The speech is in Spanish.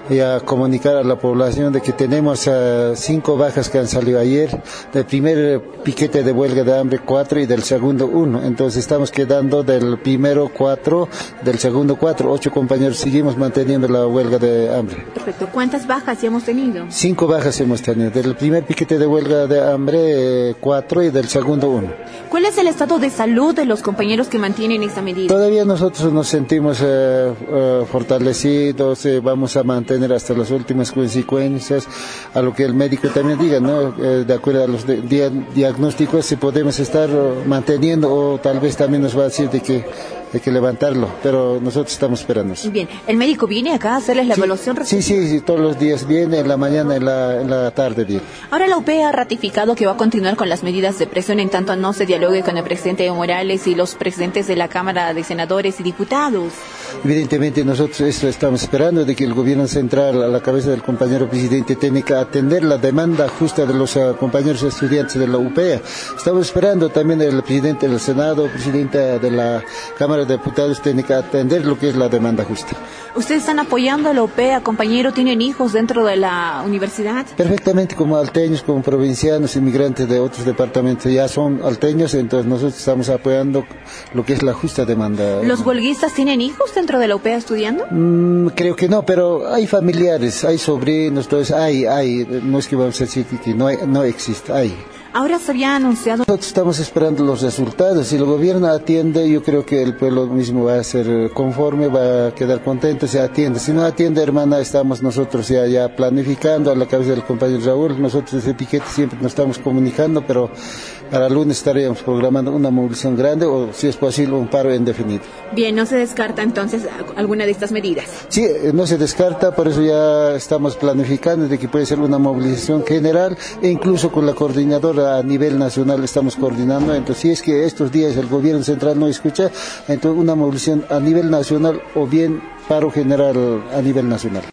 y a comunicar a la población de que tenemos 5 bajas que han salido ayer, del primer piquete de huelga de hambre 4 y del segundo 1, entonces estamos quedando del primero 4, del segundo 4, 8 compañeros, seguimos manteniendo la huelga de hambre. Perfecto, ¿cuántas bajas ya hemos tenido? 5 bajas hemos tenido, del primer piquete de huelga de hambre 4 y del segundo 1. ¿Cuál es el estado de salud de los compañeros que mantienen esta medida? Todavía nosotros nos sentimos fortalecidos, vamos a mantener hasta las últimas consecuencias, a lo que el médico también diga, ¿no? De acuerdo a los diagnósticos, si podemos estar manteniendo, o tal vez también nos va a decir de que hay que levantarlo, pero nosotros estamos esperando. Bien, ¿el médico viene acá a hacerles la evaluación? Sí, todos los días viene, en la mañana, en la tarde viene. Ahora la UP ha ratificado que va a continuar con las medidas de presión en tanto no se dialogue con el presidente Evo Morales y los presidentes de la Cámara de Senadores y Diputados. Evidentemente nosotros esto estamos esperando, de que el gobierno central, a la cabeza del compañero presidente, tiene que atender la demanda justa de los compañeros estudiantes de la UPEA. Estamos esperando también el presidente del Senado, presidenta de la Cámara de Diputados, tiene que atender lo que es la demanda justa. ¿Ustedes están apoyando a la UPEA, compañero? ¿Tienen hijos dentro de la universidad? Perfectamente, como alteños, como provincianos, inmigrantes de otros departamentos, ya son alteños, entonces nosotros estamos apoyando lo que es la justa demanda. ¿Los huelguistas tienen hijos dentro de la UPEA estudiando? Creo que no, pero hay familiares, hay sobrinos, entonces hay, no es que vamos a decir que no existe, hay. Ahora se había anunciado. Nosotros estamos esperando los resultados. Si el gobierno atiende, yo creo que el pueblo mismo va a ser conforme, va a quedar contento si atiende. Si no atiende, hermana, estamos nosotros ya planificando, a la cabeza del compañero Raúl. Nosotros desde Piquete siempre nos estamos comunicando, pero para el lunes estaríamos programando una movilización grande o, si es posible, un paro indefinido. Bien, ¿no se descarta entonces alguna de estas medidas? Sí, no se descarta, por eso ya estamos planificando de que puede ser una movilización general e incluso con la coordinadora a nivel nacional estamos coordinando. Entonces, si es que estos días el gobierno central no escucha, entonces una movilización a nivel nacional o bien paro general a nivel nacional.